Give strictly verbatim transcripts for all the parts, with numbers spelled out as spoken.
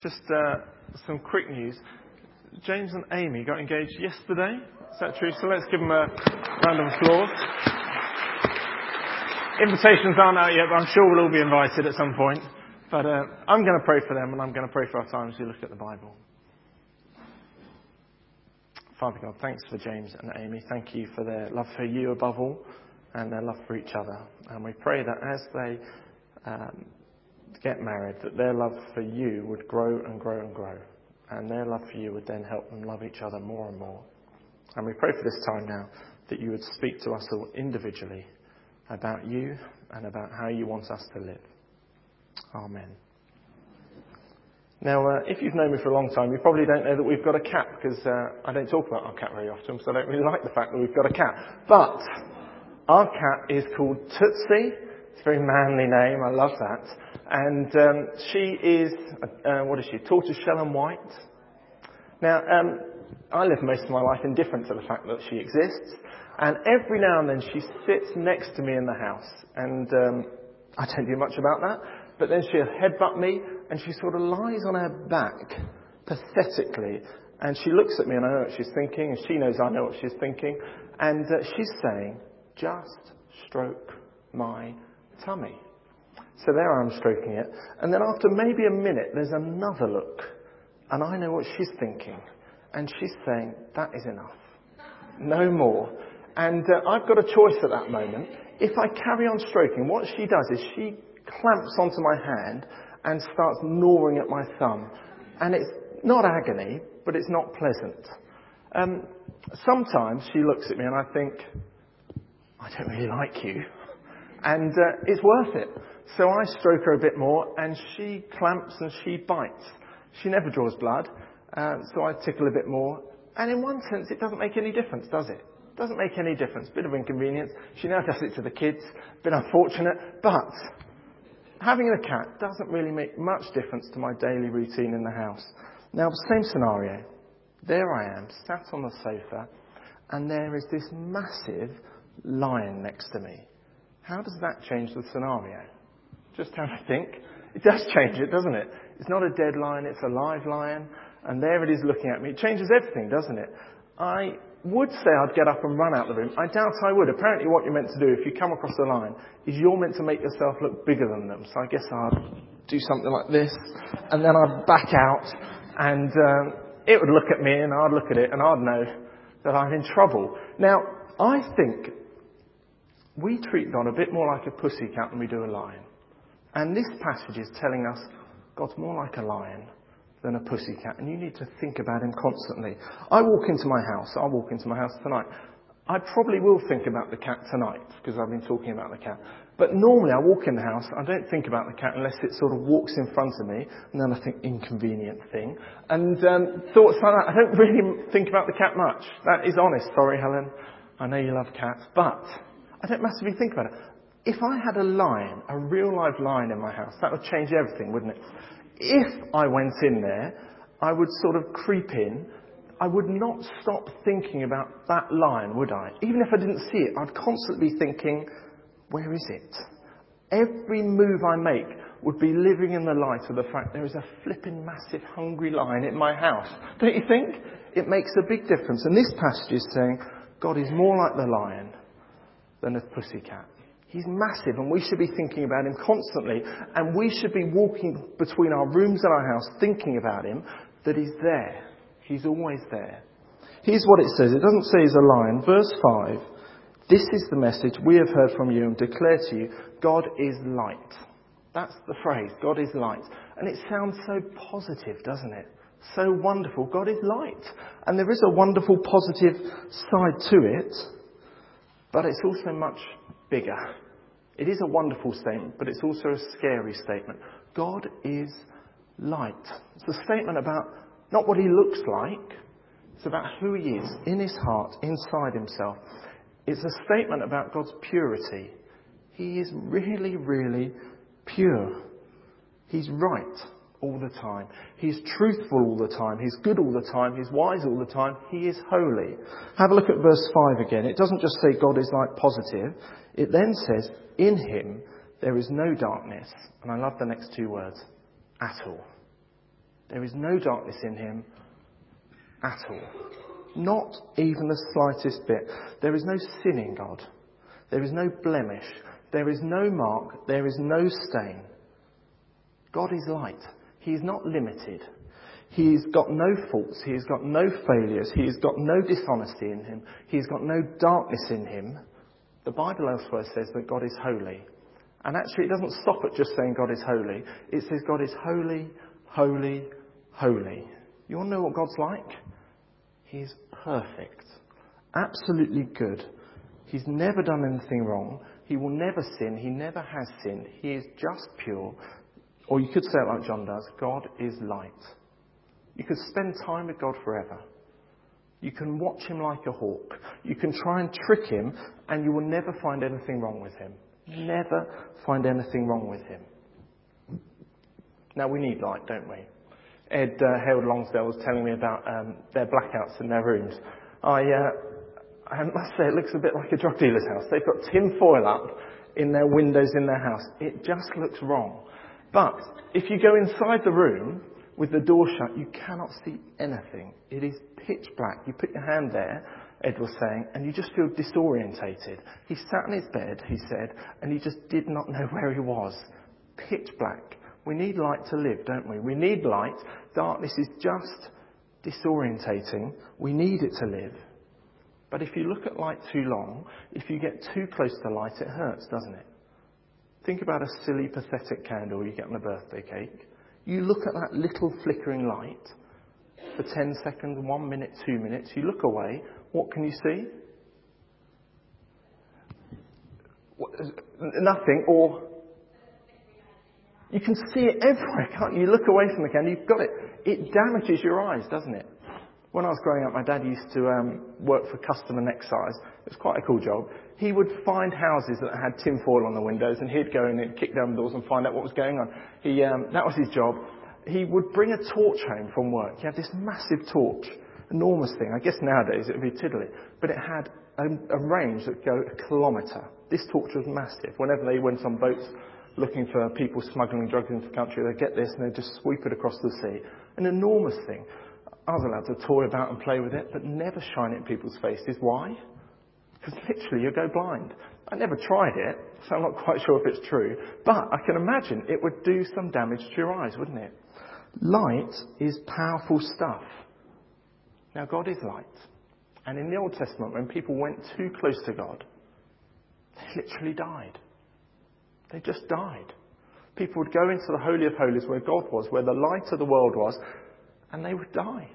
Just uh, some quick news. James and Amy got engaged yesterday. Is that true? So let's give them a round of applause. Invitations aren't out yet, but I'm sure we'll all be invited at some point. But uh, I'm going to pray for them, and I'm going to pray for our time as we look at the Bible. Father God, thanks for James and Amy. Thank you for their love for you above all, and their love for each other. And we pray that as they um, get married, that their love for you would grow and grow and grow. And their love for you would then help them love each other more and more. And we pray for this time now that you would speak to us all individually about you and about how you want us to live. Amen. Now, uh, if you've known me for a long time, you probably don't know that we've got a cat, because uh, I don't talk about our cat very often, so I don't really like the fact that we've got a cat. But our cat is called Tootsie. It's a very manly name. I love that. And um, she is, uh, what is she, tortoiseshell and white. Now, um, I live most of my life indifferent to the fact that she exists. And every now and then she sits next to me in the house. And um, I don't do much about that. But then she'll headbutt me and she sort of lies on her back, pathetically. And she looks at me and I know what she's thinking. And she knows I know what she's thinking. And uh, she's saying, just stroke my tummy. So there I am stroking it. And then after maybe a minute, there's another look. And I know what she's thinking. And she's saying, that is enough. No more. And uh, I've got a choice at that moment. If I carry on stroking, what she does is she clamps onto my hand and starts gnawing at my thumb. And it's not agony, but it's not pleasant. Um, sometimes she looks at me and I think, I don't really like you. And uh, it's worth it. So I stroke her a bit more and she clamps and she bites. She never draws blood, uh, so I tickle a bit more. And in one sense, it doesn't make any difference, does it? It doesn't make any difference. Bit of inconvenience. She now does it to the kids. Bit unfortunate. But having a cat doesn't really make much difference to my daily routine in the house. Now, same scenario. There I am, sat on the sofa, and there is this massive lion next to me. How does that change the scenario? Just have a think. It does change it, doesn't it? It's not a dead lion, it's a live lion. And there it is looking at me. It changes everything, doesn't it? I would say I'd get up and run out the room. I doubt I would. Apparently what you're meant to do if you come across a lion is you're meant to make yourself look bigger than them. So I guess I'd do something like this. And then I'd back out. And um, it would look at me and I'd look at it and I'd know that I'm in trouble. Now, I think we treat God a bit more like a pussycat than we do a lion. And this passage is telling us God's more like a lion than a pussycat. And you need to think about him constantly. I walk into my house. I'll walk into my house tonight. I probably will think about the cat tonight because I've been talking about the cat. But normally I walk in the house. I don't think about the cat unless it sort of walks in front of me. And then I think, inconvenient thing. And um, thoughts like that. I don't really think about the cat much. That is honest. Sorry, Helen. I know you love cats. But I don't massively think about it. If I had a lion, a real live lion in my house, that would change everything, wouldn't it? If I went in there, I would sort of creep in. I would not stop thinking about that lion, would I? Even if I didn't see it, I'd constantly be thinking, where is it? Every move I make would be living in the light of the fact there is a flipping massive hungry lion in my house. Don't you think? It makes a big difference. And this passage is saying God is more like the lion than a pussycat. He's massive and we should be thinking about him constantly, and we should be walking between our rooms and our house thinking about him, that he's there. He's always there. Here's what it says. It doesn't say he's a lion. Verse five. This is the message we have heard from you and declare to you, God is light. That's the phrase, God is light. And it sounds so positive, doesn't it? So wonderful. God is light. And there is a wonderful positive side to it, but it's also much bigger. It is a wonderful statement, but it's also a scary statement. God is light. It's a statement about not what he looks like. It's about who he is in his heart, inside himself. It's a statement about God's purity. He is really, really pure. He's right all the time. He's truthful all the time. He's good all the time. He's wise all the time. He is holy. Have a look at verse five again. It doesn't just say God is light positive. It then says, in him there is no darkness. And I love the next two words. At all. There is no darkness in him at all. Not even the slightest bit. There is no sin in God. There is no blemish. There is no mark. There is no stain. God is light. He is not limited. He's got no faults. He's got no failures. He's got no dishonesty in him. He's got no darkness in him. The Bible elsewhere says that God is holy. And actually it doesn't stop at just saying God is holy. It says God is holy, holy, holy. You want to know what God's like? He is perfect. Absolutely good. He's never done anything wrong. He will never sin. He never has sinned. He is just pure. Or you could say it like John does. God is light. You could spend time with God forever. You can watch him like a hawk. You can try and trick him and you will never find anything wrong with him. Never find anything wrong with him. Now we need light, don't we? Ed uh, Harold Longsdale was telling me about um, their blackouts in their rooms. I, uh, I must say it looks a bit like a drug dealer's house. They've got tin foil up in their windows in their house. It just looks wrong. But if you go inside the room with the door shut, you cannot see anything. It is pitch black. You put your hand there, Ed was saying, and you just feel disorientated. He sat in his bed, he said, and he just did not know where he was. Pitch black. We need light to live, don't we? We need light. Darkness is just disorientating. We need it to live. But if you look at light too long, if you get too close to light, it hurts, doesn't it? Think about a silly, pathetic candle you get on a birthday cake. You look at that little flickering light for ten seconds, one minute, two minutes. You look away. What can you see? What, nothing. Or you can see it everywhere, can't you? You look away from the candle. You've got it. It damages your eyes, doesn't it? When I was growing up, my dad used to um, work for Customer Next Size. It was quite a cool job. He would find houses that had tin foil on the windows, and he'd go in and kick down the doors and find out what was going on. He, um, that was his job. He would bring a torch home from work. He had this massive torch, enormous thing. I guess nowadays it would be tiddly, but it had a, a range that would go a kilometre. This torch was massive. Whenever they went on boats looking for people smuggling drugs into the country, they'd get this and they'd just sweep it across the sea. An enormous thing. I was allowed to toy about and play with it, but never shine it in people's faces. Why? Because literally you go blind. I never tried it, so I'm not quite sure if it's true. But I can imagine it would do some damage to your eyes, wouldn't it? Light is powerful stuff. Now God is light. And in the Old Testament, when people went too close to God, they literally died. They just died. People would go into the Holy of Holies where God was, where the light of the world was, and they would die.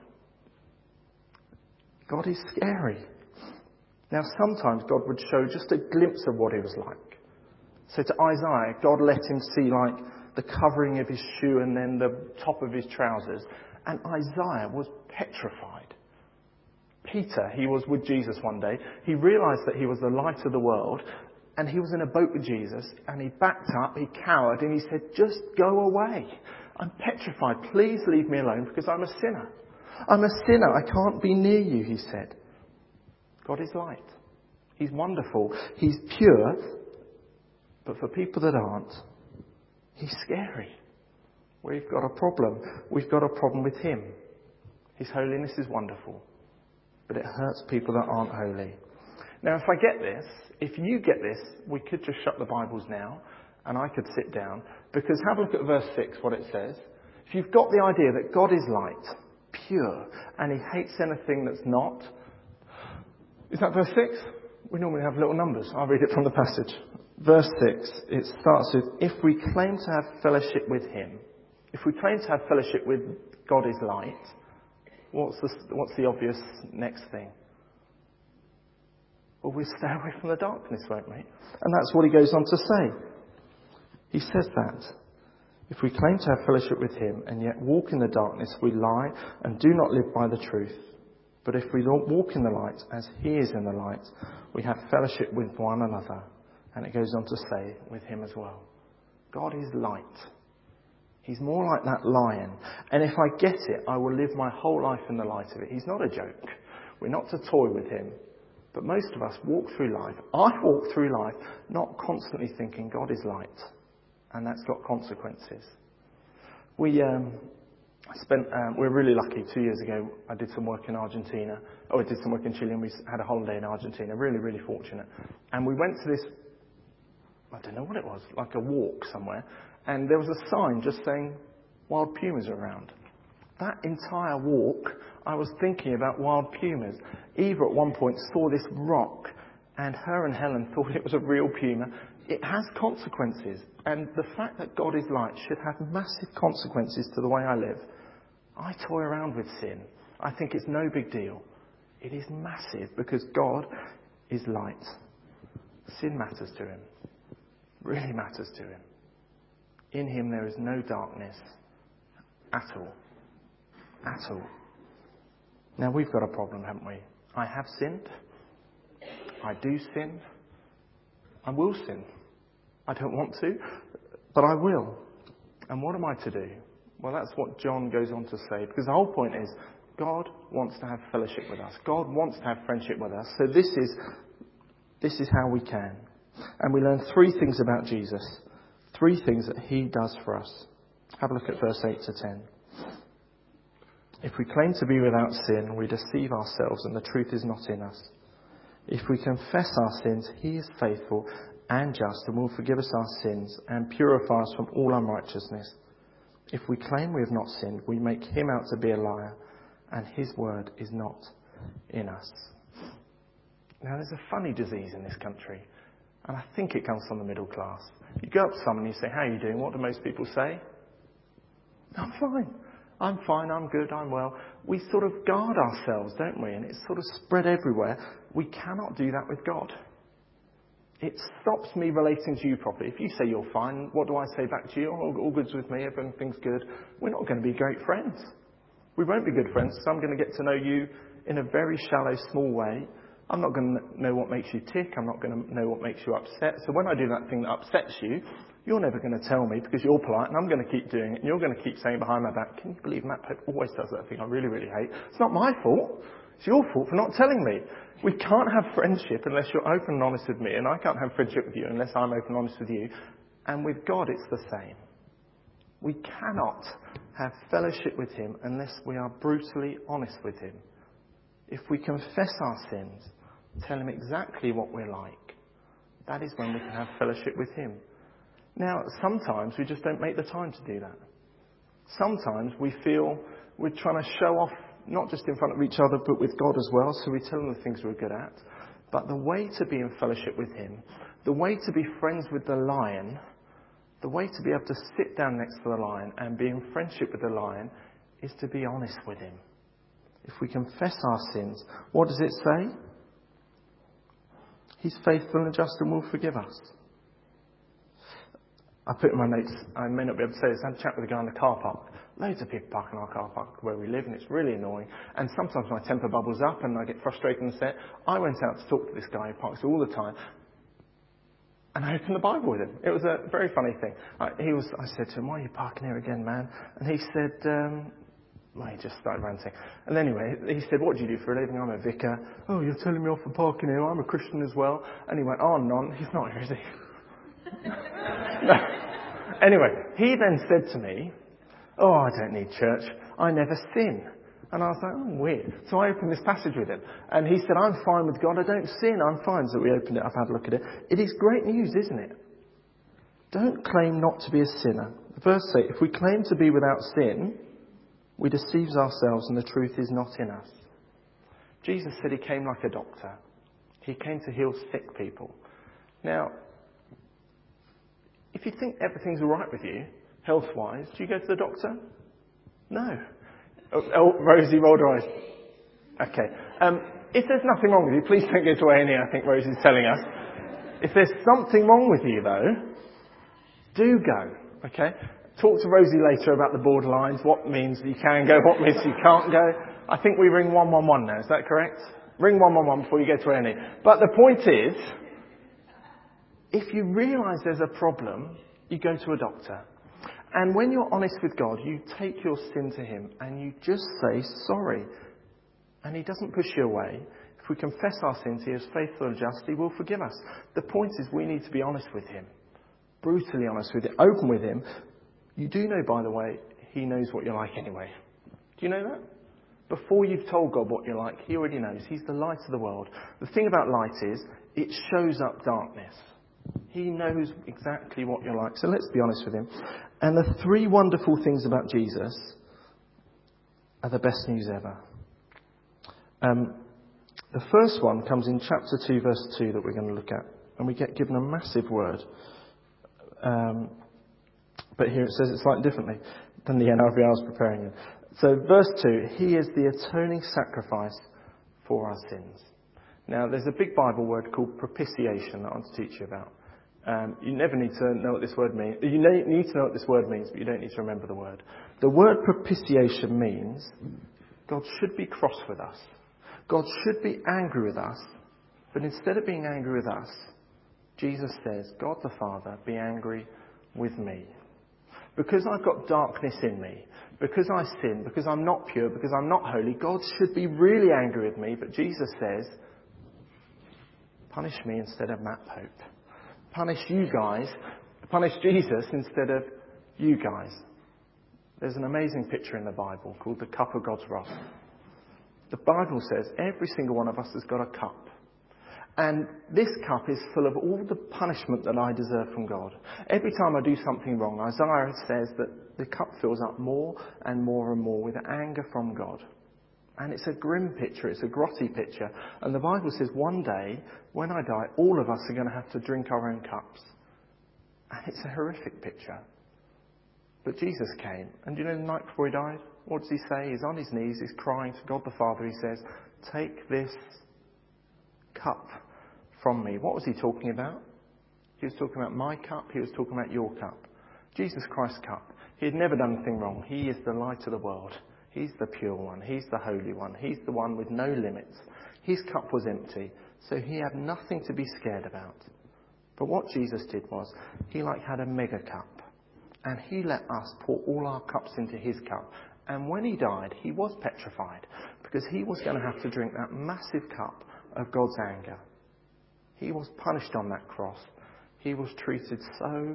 God is scary. Now sometimes God would show just a glimpse of what he was like. So to Isaiah, God let him see like the covering of his shoe and then the top of his trousers. And Isaiah was petrified. Peter, he was with Jesus one day. He realised that he was the light of the world. And he was in a boat with Jesus. And he backed up, he cowered, and he said, just go away. I'm petrified. Please leave me alone because I'm a sinner. I'm a sinner. I can't be near you, he said. God is light. He's wonderful. He's pure. But for people that aren't, he's scary. We've got a problem. We've got a problem with him. His holiness is wonderful. But it hurts people that aren't holy. Now, if I get this, if you get this, we could just shut the Bibles now and I could sit down. Because have a look at verse six, what it says. If you've got the idea that God is light, pure, and he hates anything that's not. Is that verse six? We normally have little numbers. I'll read it from the passage. Verse six, it starts with, if we claim to have fellowship with him, if we claim to have fellowship with God is light, what's the, what's the obvious next thing? Well, we'll stay away from the darkness, won't we? And that's what he goes on to say. He says that. If we claim to have fellowship with him and yet walk in the darkness, we lie and do not live by the truth. But if we don't walk in the light as he is in the light, we have fellowship with one another. And it goes on to say, with him as well. God is light. He's more like that lion. And if I get it, I will live my whole life in the light of it. He's not a joke. We're not to toy with him. But most of us walk through life. I walk through life not constantly thinking God is light. And that's got consequences. We, um, I spent, um, we're really lucky. Two years ago, I did some work in Argentina. Oh, I did some work in Chile, and we had a holiday in Argentina. Really, really fortunate. And we went to this, I don't know what it was, like a walk somewhere. And there was a sign just saying, wild pumas are around. That entire walk, I was thinking about wild pumas. Eva at one point saw this rock, and her and Helen thought it was a real puma. It has consequences. And the fact that God is light should have massive consequences to the way I live. I toy around with sin. I think it's no big deal. It is massive because God is light. Sin matters to him. Really matters to him. In him there is no darkness at all. At all. Now we've got a problem, haven't we? I have sinned. I do sin. I will sin. I don't want to, but I will. And what am I to do? Well, that's what John goes on to say, because the whole point is God wants to have fellowship with us. God wants to have friendship with us. So this is this is how we can. And we learn three things about Jesus. Three things that he does for us. Have a look at verse eight to ten. If we claim to be without sin, we deceive ourselves and the truth is not in us. If we confess our sins, he is faithful and just and will forgive us our sins and purify us from all unrighteousness. If we claim we have not sinned, we make him out to be a liar, and his word is not in us. Now, there's a funny disease in this country, and I think it comes from the middle class. You go up to someone and you say, how are you doing? What do most people say? I'm fine. I'm fine. I'm good. I'm well. We sort of guard ourselves, don't we? And it's sort of spread everywhere. We cannot do that with God. It stops me relating to you properly. If you say you're fine, what do I say back to you? Oh, all good's with me, everything's good. We're not going to be great friends. We won't be good friends, so I'm going to get to know you in a very shallow, small way. I'm not going to know what makes you tick. I'm not going to know what makes you upset. So when I do that thing that upsets you, you're never going to tell me because you're polite, and I'm going to keep doing it. And you're going to keep saying behind my back, can you believe Matt Pope always does that thing I really, really hate? It's not my fault. It's your fault for not telling me. We can't have friendship unless you're open and honest with me, and I can't have friendship with you unless I'm open and honest with you. And with God, it's the same. We cannot have fellowship with him unless we are brutally honest with him. If we confess our sins, tell him exactly what we're like, that is when we can have fellowship with him. Now, sometimes we just don't make the time to do that. Sometimes we feel we're trying to show off, not just in front of each other, but with God as well. So we tell him the things we're good at. But the way to be in fellowship with him, the way to be friends with the lion, the way to be able to sit down next to the lion and be in friendship with the lion is to be honest with him. If we confess our sins, what does it say? He's faithful and just and will forgive us. I put in my notes, I may not be able to say this, I had a chat with a guy in the car park. Loads of people park in our car park where we live, and it's really annoying. And sometimes my temper bubbles up and I get frustrated and say, I went out to talk to this guy who parks all the time, and I opened the Bible with him. It was a very funny thing. I, he was, I said to him, why are you parking here again, man? And he said, um, well, he just started ranting. And anyway, he said, what do you do for a living? I'm a vicar. Oh, you're telling me off for parking here. I'm a Christian as well. And he went, oh, non, he's not here, is he? No. Anyway, he then said to me, oh, I don't need church. I never sin. And I was like, oh, weird. So I opened this passage with him. And he said, I'm fine with God. I don't sin. I'm fine. So we opened it up, had a look at it. It is great news, isn't it? Don't claim not to be a sinner. Verse eight, if we claim to be without sin, we deceive ourselves and the truth is not in us. Jesus said he came like a doctor. He came to heal sick people. Now, if you think everything's all right with you, health-wise, do you go to the doctor? No. Oh, oh Rosie rolled her eyes. Okay. Um, if there's nothing wrong with you, please don't go to A and E, I think Rosie's telling us. If there's something wrong with you, though, do go. Okay? Talk to Rosie later about the borderlines, what means you can go, what means you can't go. I think we ring one one one now, is that correct? Ring one one one before you go to A and E. But the point is, if you realise there's a problem, you go to a doctor. And when you're honest with God, you take your sin to him and you just say sorry. And he doesn't push you away. If we confess our sins, he is faithful and just, he will forgive us. The point is we need to be honest with him. Brutally honest with him. Open with him. You do know, by the way, he knows what you're like anyway. Do you know that? Before you've told God what you're like, he already knows. He's the light of the world. The thing about light is, it shows up darkness. He knows exactly what you're like. So let's be honest with him. And the three wonderful things about Jesus are the best news ever. Um, the first one comes in chapter two, verse two, that we're going to look at. And we get given a massive word. Um, but here it says it slightly differently than the N I V I was preparing it. So verse two, he is the atoning sacrifice for our sins. Now there's a big Bible word called propitiation that I want to teach you about. Um, you never need to know what this word means. You need to know what this word means, but you don't need to remember the word. The word propitiation means God should be cross with us. God should be angry with us. But instead of being angry with us, Jesus says, God the Father, be angry with me. Because I've got darkness in me, because I sin, because I'm not pure, because I'm not holy, God should be really angry with me. But Jesus says, punish me instead of Matt Pope. Punish you guys, punish Jesus instead of you guys. There's an amazing picture in the Bible called the cup of God's wrath. The Bible says every single one of us has got a cup. And this cup is full of all the punishment that I deserve from God. Every time I do something wrong, Isaiah says that the cup fills up more and more and more with anger from God. And it's a grim picture, it's a grotty picture. And the Bible says one day, when I die, all of us are going to have to drink our own cups. And it's a horrific picture. But Jesus came, and you know the night before he died? What does he say? He's on his knees, he's crying to God the Father. He says, take this cup from me. What was he talking about? He was talking about my cup, he was talking about your cup. Jesus Christ's cup. He had never done anything wrong. He is the light of the world. He's the pure one. He's the holy one. He's the one with no limits. His cup was empty, so he had nothing to be scared about. But what Jesus did was, he like had a mega cup. And he let us pour all our cups into his cup. And when he died, he was petrified. Because he was going to have to drink that massive cup of God's anger. He was punished on that cross. He was treated so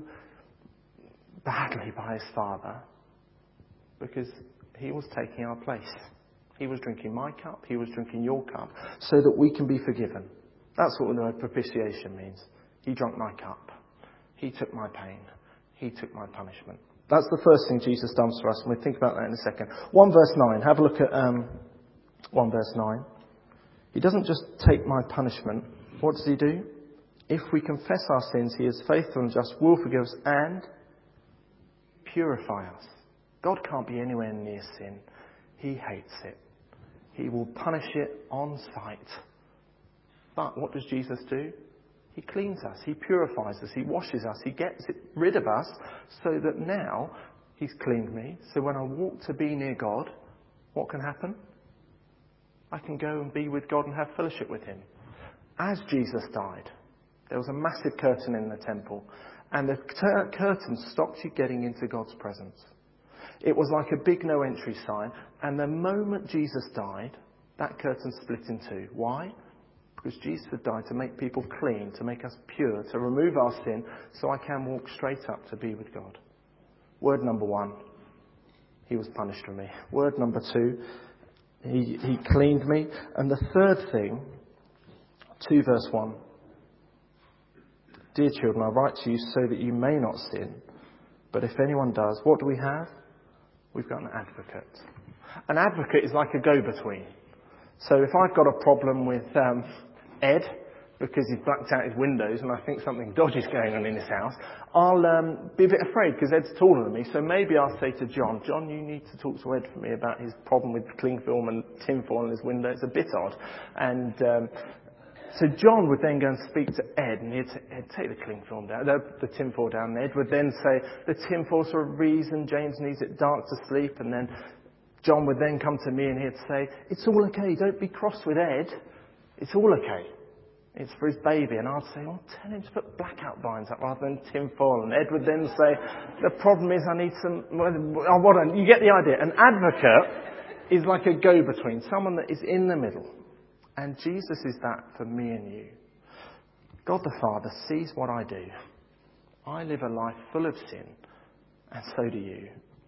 badly by his Father. Because he was taking our place. He was drinking my cup. He was drinking your cup. So that we can be forgiven. That's what the word propitiation means. He drank my cup. He took my pain. He took my punishment. That's the first thing Jesus does for us, and we'll think about that in a second. one verse nine. Have a look at um, one verse nine. He doesn't just take my punishment. What does he do? If we confess our sins, he is faithful and just, will forgive us and purify us. God can't be anywhere near sin. He hates it. He will punish it on sight. But what does Jesus do? He cleans us, he purifies us, he washes us, he gets it, rid of us so that now he's cleaned me. So when I walk to be near God, what can happen? I can go and be with God and have fellowship with him. As Jesus died, there was a massive curtain in the temple, and the ter- curtain stopped you getting into God's presence. It was like a big no entry sign, and the moment Jesus died, that curtain split in two. Why? Because Jesus had died to make people clean, to make us pure, to remove our sin, so I can walk straight up to be with God. Word number one, he was punished for me. Word number two, he, he cleaned me. And the third thing, two verse one, dear children, I write to you so that you may not sin. But if anyone does, what do we have? We've got an advocate. An advocate is like a go-between. So if I've got a problem with um, Ed, because he's blacked out his windows and I think something dodgy's going on in his house, I'll um, be a bit afraid because Ed's taller than me. So maybe I'll say to John, John, you need to talk to Ed for me about his problem with cling film and tinfoil on his window. It's a bit odd. And um, so John would then go and speak to Ed, and he'd, he'd take the cling film down, the, the tinfoil down. And Ed would then say, the tinfoil's for a reason. James needs it dark to sleep. And then John would then come to me and he'd say, it's all okay. Don't be cross with Ed. It's all okay. It's for his baby. And I'd say, well, tell him to put blackout blinds up rather than tinfoil. And Ed would then say, the problem is I need some, oh, what, you get the idea. An advocate is like a go-between, someone that is in the middle. And Jesus is that for me and you. God the Father sees what I do. I live a life full of sin. And so do you.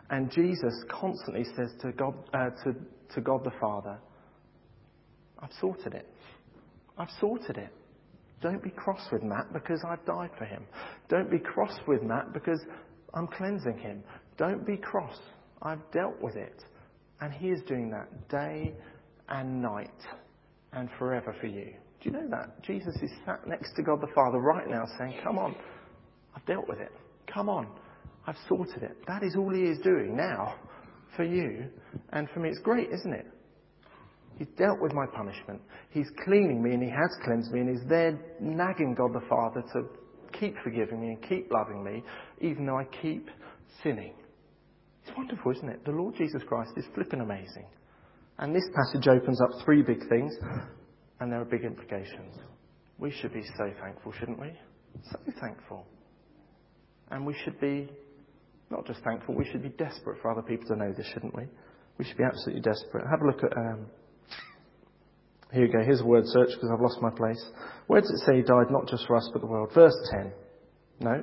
And Jesus constantly says to God, uh, to, to God the Father, I've sorted it. I've sorted it. Don't be cross with Matt because I've died for him. Don't be cross with Matt because I'm cleansing him. Don't be cross. I've dealt with it. And he is doing that day and night and forever for you. Do you know that? Jesus is sat next to God the Father right now saying, come on, I've dealt with it. Come on, I've sorted it. That is all he is doing now for you and for me. It's great, isn't it? He's dealt with my punishment. He's cleaning me and he has cleansed me and he's there nagging God the Father to keep forgiving me and keep loving me even though I keep sinning. It's wonderful, isn't it? The Lord Jesus Christ is flipping amazing. And this passage opens up three big things and there are big implications. We should be so thankful, shouldn't we? So thankful. And we should be not just thankful, we should be desperate for other people to know this, shouldn't we? We should be absolutely desperate. Have a look at... Um, Here you go. Here's a word search because I've lost my place. Where does it say he died not just for us but the world? Verse ten. No.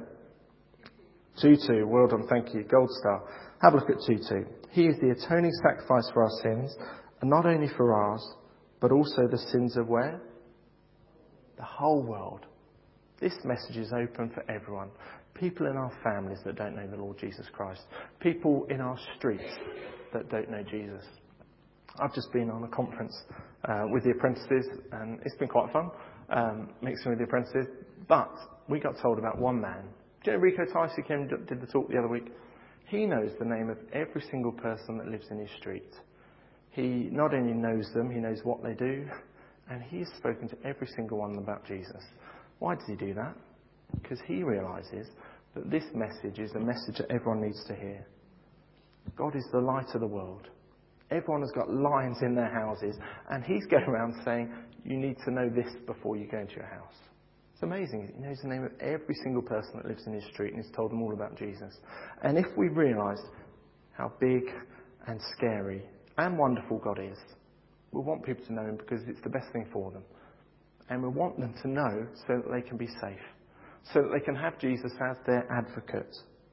two two. Well done. Thank you. Gold star. Have a look at two two. He is the atoning sacrifice for our sins, and not only for ours, but also the sins of where? The whole world. This message is open for everyone. People in our families that don't know the Lord Jesus Christ. People in our streets that don't know Jesus. I've just been on a conference uh, with the apprentices and it's been quite fun um, mixing with the apprentices. But we got told about one man. Do you know Rico Tice who came and did the talk the other week? He knows the name of every single person that lives in his street. He not only knows them, he knows what they do. And he has spoken to every single one about Jesus. Why does he do that? Because he realises that this message is a message that everyone needs to hear. God is the light of the world. Everyone has got lions in their houses, and he's going around saying, you need to know this before you go into your house. It's amazing. He knows the name of every single person that lives in his street, and he's told them all about Jesus. And if we realise how big and scary and wonderful God is, we want people to know him because it's the best thing for them. And we want them to know so that they can be safe, so that they can have Jesus as their advocate.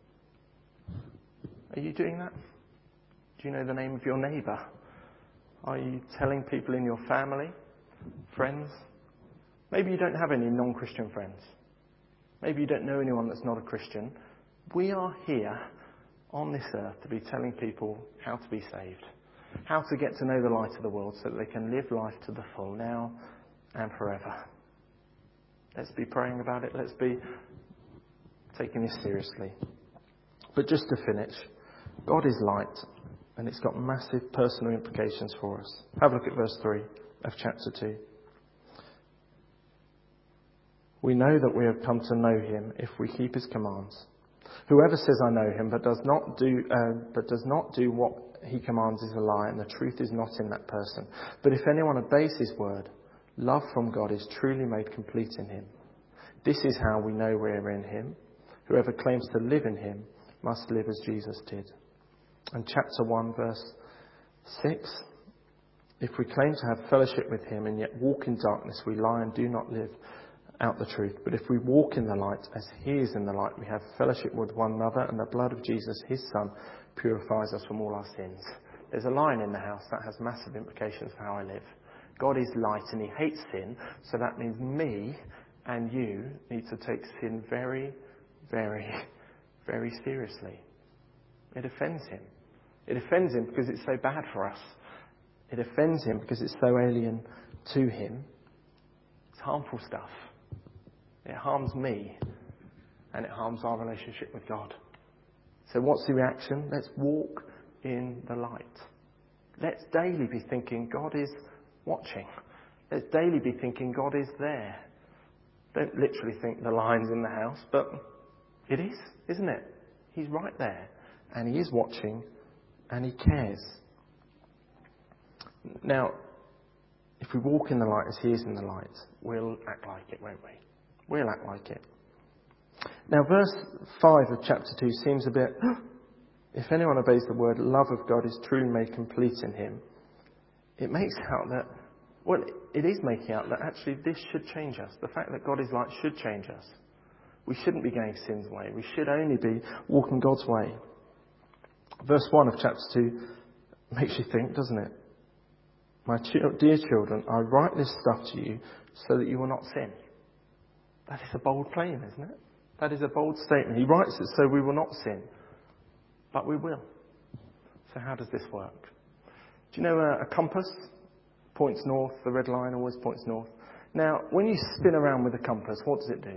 Are you doing that? Do you know the name of your neighbour? Are you telling people in your family, friends? Maybe you don't have any non-Christian friends. Maybe you don't know anyone that's not a Christian. We are here on this earth to be telling people how to be saved, how to get to know the light of the world so that they can live life to the full now and forever. Let's be praying about it. Let's be taking this seriously. But just to finish, God is light. And it's got massive personal implications for us. Have a look at verse three of chapter two. We know that we have come to know him if we keep his commands. Whoever says I know him but does not do uh, but does not do what he commands is a lie, and the truth is not in that person. But if anyone obeys his word, love from God is truly made complete in him. This is how we know we are in him. Whoever claims to live in him must live as Jesus did. And chapter one, verse six, if we claim to have fellowship with him and yet walk in darkness, we lie and do not live out the truth. But if we walk in the light as he is in the light, we have fellowship with one another, and the blood of Jesus, his son, purifies us from all our sins. There's a line in the house that has massive implications for how I live. God is light and he hates sin, so that means me and you need to take sin very, very, very seriously. It offends him. It offends him because it's so bad for us. It offends him because it's so alien to him. It's harmful stuff. It harms me and it harms our relationship with God. So what's the reaction? Let's walk in the light. Let's daily be thinking God is watching. Let's daily be thinking God is there. Don't literally think the lion's in the house, but it is, isn't it? He's right there. And he is watching, and he cares. Now, if we walk in the light as he is in the light, we'll act like it, won't we? We'll act like it. Now, verse five of chapter two seems a bit, if anyone obeys the word, love of God is truly made complete in him. It makes out that, well, it is making out that actually this should change us. The fact that God is light should change us. We shouldn't be going sin's way. We should only be walking God's way. Verse one of chapter two makes you think, doesn't it? My ch- dear children, I write this stuff to you so that you will not sin. That is a bold claim, isn't it? That is a bold statement. He writes it so we will not sin. But we will. So how does this work? Do you know a, a compass points north, the red line always points north. Now, when you spin around with a compass, what does it do?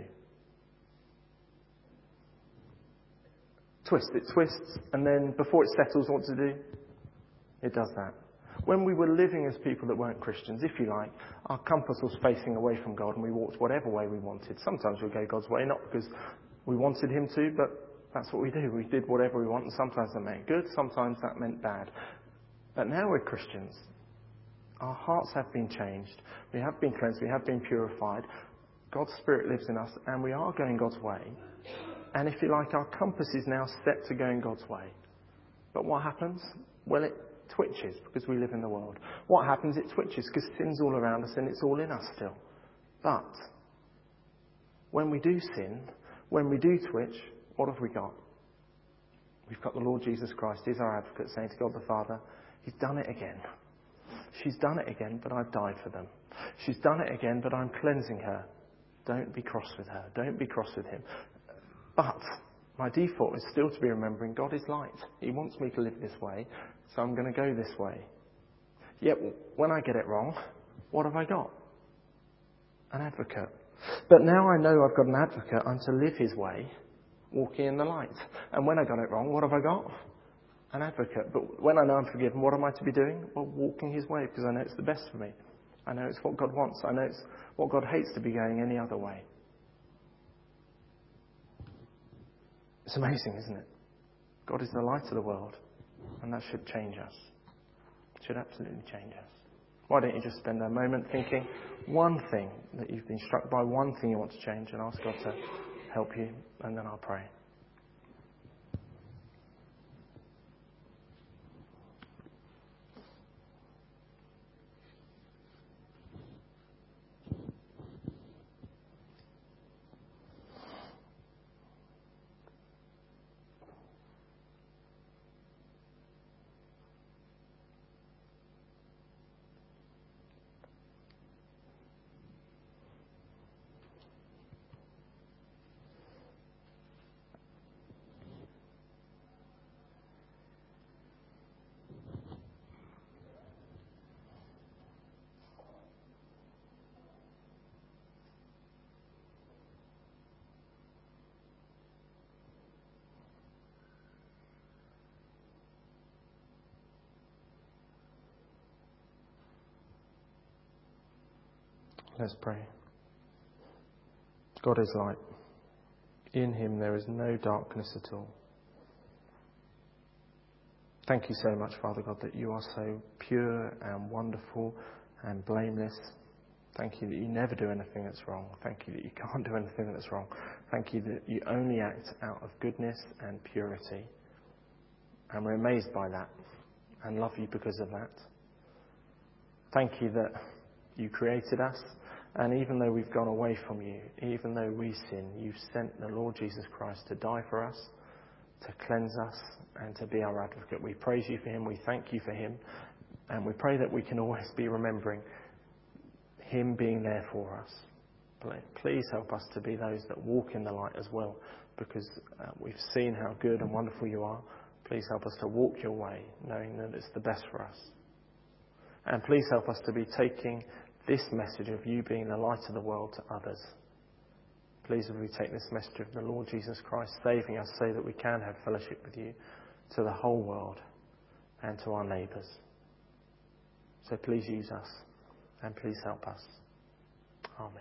Twist. It twists, and then before it settles, what does it do? It does that. When we were living as people that weren't Christians, if you like, our compass was facing away from God and we walked whatever way we wanted. Sometimes we go God's way, not because we wanted him to, but that's what we do. We did whatever we want, and sometimes that meant good, sometimes that meant bad. But now we're Christians. Our hearts have been changed. We have been cleansed. We have been purified. God's Spirit lives in us, and we are going God's way. And if you like, our compass is now set to going God's way. But what happens? Well, it twitches because we live in the world. What happens? It twitches because sin's all around us and it's all in us still. But when we do sin, when we do twitch, what have we got? We've got the Lord Jesus Christ. He's our advocate, saying to God the Father, he's done it again. She's done it again, but I've died for them. She's done it again, but I'm cleansing her. Don't be cross with her. Don't be cross with him. But my default is still to be remembering God is light. He wants me to live this way, so I'm going to go this way. Yet when I get it wrong, what have I got? An advocate. But now I know I've got an advocate. I'm to live his way, walking in the light. And when I got it wrong, what have I got? An advocate. But when I know I'm forgiven, what am I to be doing? Well, walking his way, because I know it's the best for me. I know it's what God wants. I know it's what God hates to be going any other way. It's amazing, isn't it? God is the light of the world, and that should change us. It should absolutely change us. Why don't you just spend a moment thinking one thing that you've been struck by, one thing you want to change, and ask God to help you, and then I'll pray. Let's pray. God is light. In him there is no darkness at all. Thank you so much, Father God, that you are so pure and wonderful and blameless. Thank you that you never do anything that's wrong. Thank you that you can't do anything that's wrong. Thank you that you only act out of goodness and purity. And we're amazed by that and love you because of that. Thank you that you created us, and even though we've gone away from you, even though we sin, you've sent the Lord Jesus Christ to die for us, to cleanse us, and to be our advocate. We praise you for him, we thank you for him, and we pray that we can always be remembering him being there for us. Please help us to be those that walk in the light as well, because uh, we've seen how good and wonderful you are. Please help us to walk your way, knowing that it's the best for us. And please help us to be taking this message of you being the light of the world to others. Please will we take this message of the Lord Jesus Christ saving us so that we can have fellowship with you to the whole world and to our neighbours. So please use us and please help us. Amen.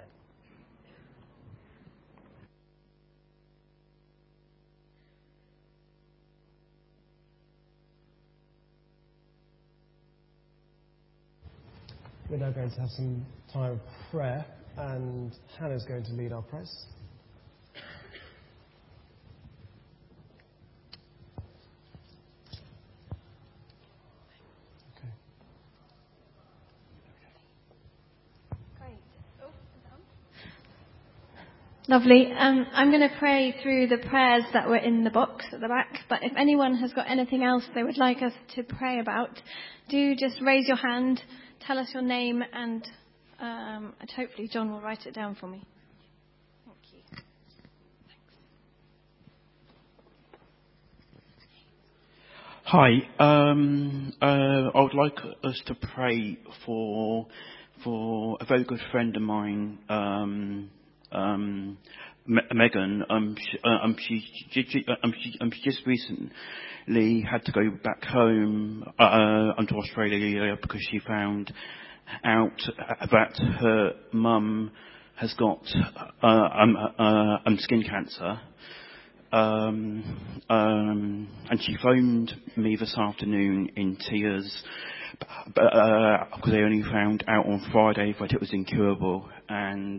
We're now going to have some time of prayer, and Hannah's going to lead our prayers. Okay. Great. Oh, down. Lovely. Um, I'm going to pray through the prayers that were in the box at the back, but if anyone has got anything else they would like us to pray about, do just raise your hand, tell us your name, and, um, and hopefully John will write it down for me. Thank you. Hi. Um, uh, I would like us to pray for for a very good friend of mine, um, um, Me- Megan. Um, she, uh, um, she, she, she, um, she, um, she just recently had to go back home uh, onto Australia because she found out that her mum has got uh, um, uh, um, skin cancer. Um, um, and she phoned me this afternoon in tears, but, uh, because they only found out on Friday that it was incurable, and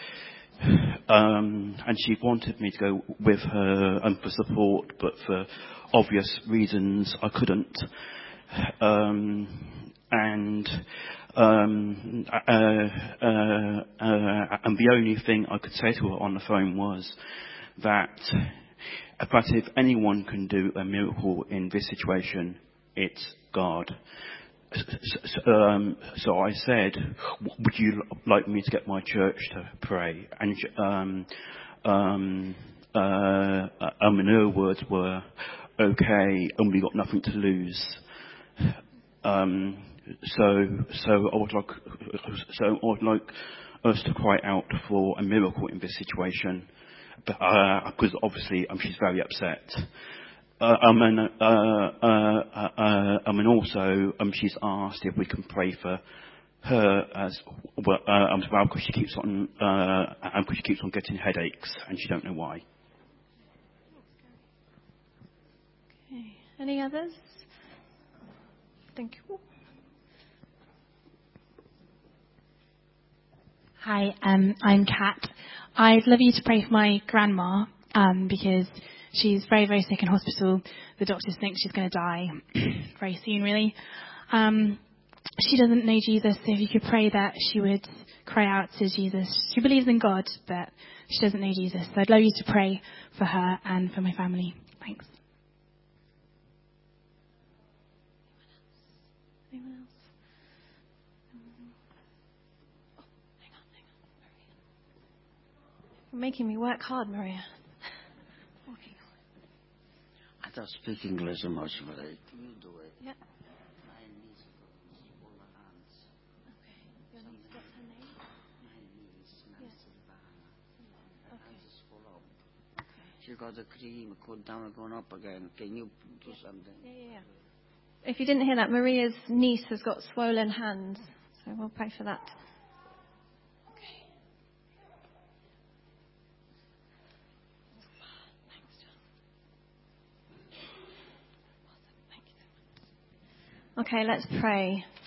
um, and she wanted me to go with her and for support, but for obvious reasons I couldn't. Um, and um, uh, uh, uh, and the only thing I could say to her on the phone was that. But if anyone can do a miracle in this situation, it's God. So, um, so I said, would you like me to get my church to pray? And um, um, uh, um, and her words were, okay, and we got nothing to lose. Um, so, so I would like, so I would like us to cry out for a miracle in this situation. Because uh, obviously um, she's very upset. Uh, um, and, uh, uh, uh, uh, um, and also um, she's asked if we can pray for her as well, uh, as well because she keeps on uh, um, cause she keeps on getting headaches and she don't know why. Okay. Any others? Thank you. Hi, um, I'm Kat. I'd love you to pray for my grandma um, because she's very, very sick in hospital. The doctors think she's going to die very soon, really. Um, she doesn't know Jesus, so if you could pray that she would cry out to Jesus. She believes in God, but she doesn't know Jesus. So I'd love you to pray for her and for my family. Thanks. Anyone else? You're making me work hard, Maria. Okay. I don't speak English much, but I, you do it. Yeah. My niece hold her hands. Okay. Your niece, what's her name? My niece, Nancy Silvana. Her Okay. hands is full of. Okay. She got the cream, cooled down and gone up again. Can you do something? Yeah, yeah, yeah. If you didn't hear that, Maria's niece has got swollen hands, so we'll pray for that. Okay. Thanks, John. Awesome. Thank you so much. Okay, let's pray.